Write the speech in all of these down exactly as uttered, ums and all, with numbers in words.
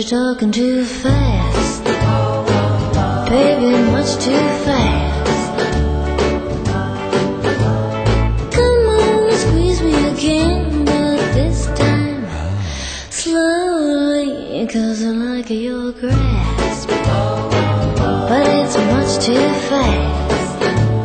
you're talking too fast, baby, much too fast. Come on, squeeze me again, but this time slowly, 'cause I like your grasp, but it's much too fast.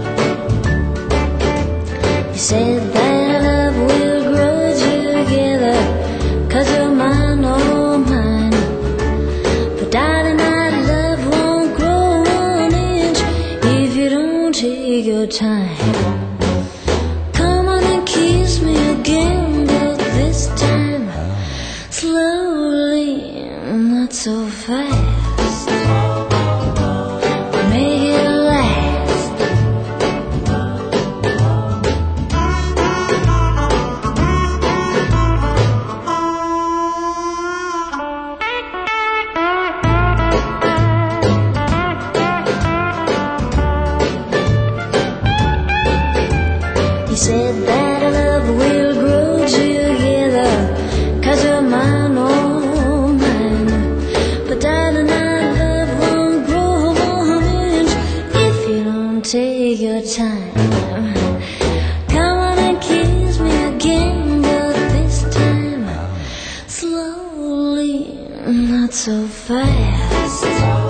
You said that love will grow together, 'cause you're mine, oh mine. But darling, that love won't grow one inch if you don't take your time. Come on and kiss me again, but this time slowly, not so fast. Make it last. You said that love will grow together, 'cause you're mine, oh mine. But darling, that love won't grow one inch if you don't take your time. Come on and kiss me again, but this time slowly, not so fast.